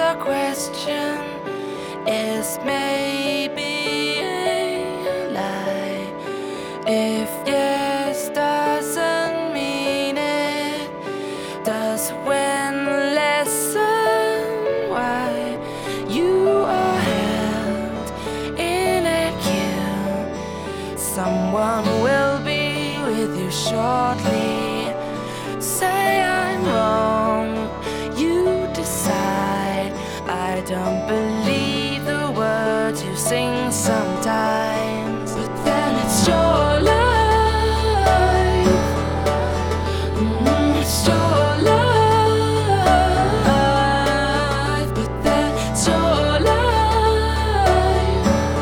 the question is maybe a lie. If yes doesn't mean it, does when lesson why you are held in a queue. Someone will be with you shortly. Say I'm wrong, you decide. I don't believe the words you sing sometimes, but then it's your life. It's your life, but then it's your life.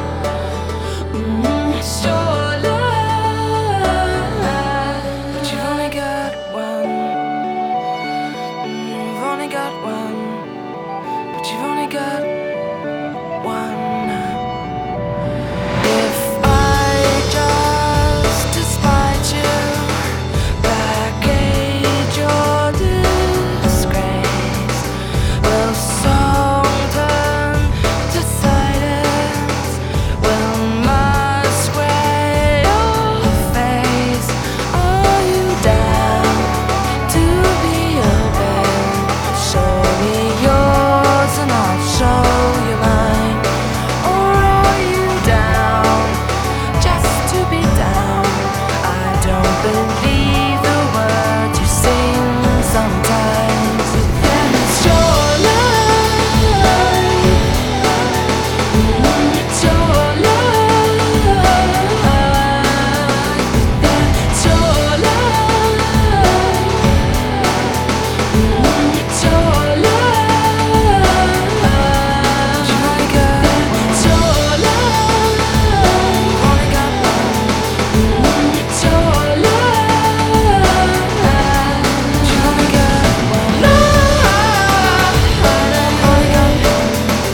It's your life, but you've only got one. You've only got one, but you've only got one. If I just despite you, package your disgrace, will song turn to silence? Will masquerade your face? Are you down to be open? Show me yours and I'll show you mine. Or are you down just to be down? I don't believe the words you sing sometimes, but then it's your life. It's your life, but then it's your life. It's your life, but you've only got it's your life. You've only got one. It's your life, but you've only got one life. You've only got one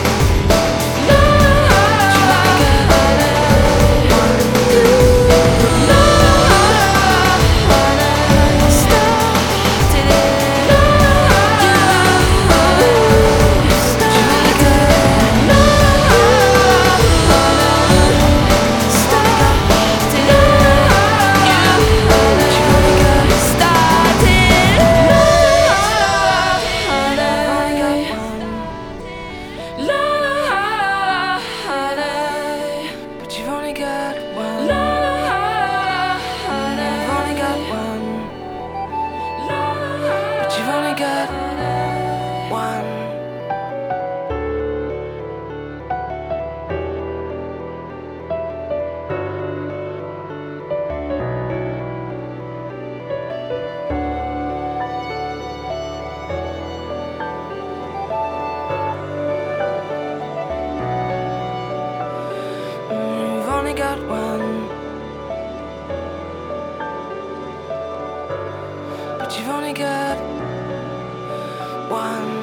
but you've only got one. You've only got one, but you've only got one. You've only got one, but you've only got one.